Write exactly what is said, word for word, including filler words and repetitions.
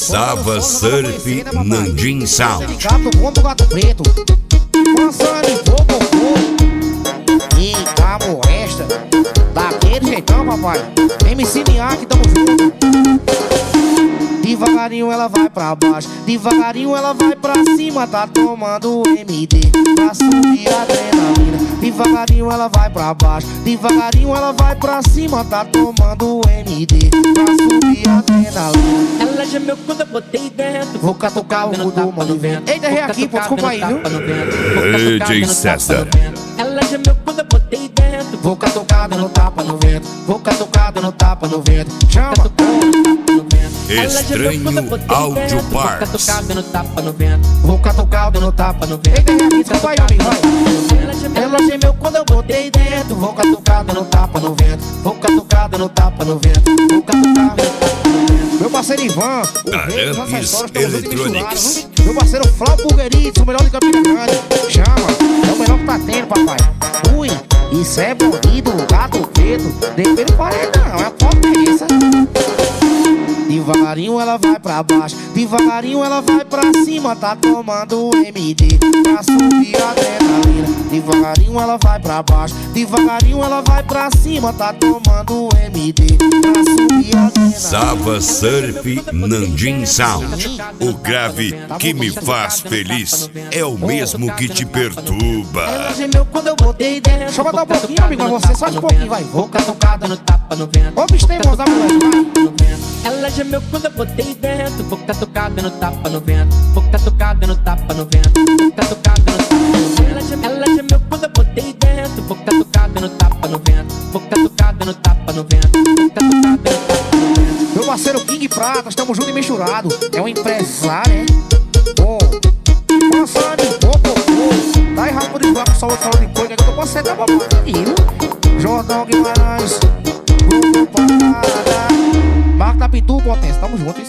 Sava Surf Nandim Sound. Gato como gato preto, passando em popopô. E a molesta, daquele jeitão, papai. M C Niak, tamo junto. Devagarinho ela vai pra baixo, devagarinho ela vai pra cima. Tá tomando M D pra subir a adrenalina. Devagarinho ela vai pra baixo, devagarinho ela vai pra cima. Tá tomando M D pra subir a adrenalina. Ela gemeu quando eu botei dentro. Vou catucar o cu do mano vento. Eita, errei aqui, pô, desculpa aí, viu? D J César. Ela gemeu quando eu botei dentro. Vou catucado no tapa no vento. Vou catucado no tapa no vento. Chama! Estranho Audio Bars. Vou catucado no tapa no vento. Vou catucado no tapa no vento. Eita, errei aqui, desculpa aí, amigo, vai. Ela gemeu quando eu botei dentro. Vou catucado no tapa no vento. Vou catucado no tapa no vento. Vou catucado no tapa no vento. Meu parceiro Ivan, o rei dos acessórios, tamo junto e misturado. Meu parceiro Flau Burgueritos, o melhor de Campina Grande. Chama, é o melhor que tá tendo, papai. Ui, isso é bonito, gato preto. Depende do paredão, é a potência. Devagarinho ela vai pra baixo, devagarinho ela vai pra cima. Tá tomando M D pra subir a adrenalina. Devagarinho ela vai pra baixo, devagarinho ela vai pra cima. Tá tomando M D pra subir a adrenalina. Sava Surf Nandim Sound. O grave que me faz feliz é o mesmo que te perturba. Ela gemeu quando eu botei dentro. Deixa eu botar um pouquinho, amigo, pra você, só um pouquinho, vai. Vou catucada no tapa no vento. Ô, bicho teimoso, da mulher, vai. Ela gemeu quando eu botei dentro. Vou catucada no tapa no vento. Vou catucada no tapa no vento. Vou catucada no tapa no vento. Ela gemeu, ela gemeu quando eu botei dentro. Vou catucada no tapa no vento. Vou catucada no tapa no vento. Vou catucada no tapa no vento. Meu parceiro King Prata, estamos juntos e misturado. É um empresário, hein? Bom, passando em popopô. Tá aí, rapaz, de bloco, só outro falando em coisa. Que eu tô com você, tá bom, menino. Jordão Guimarães, Grupo Parada, Marca da Pitu, potência, tamo juntos.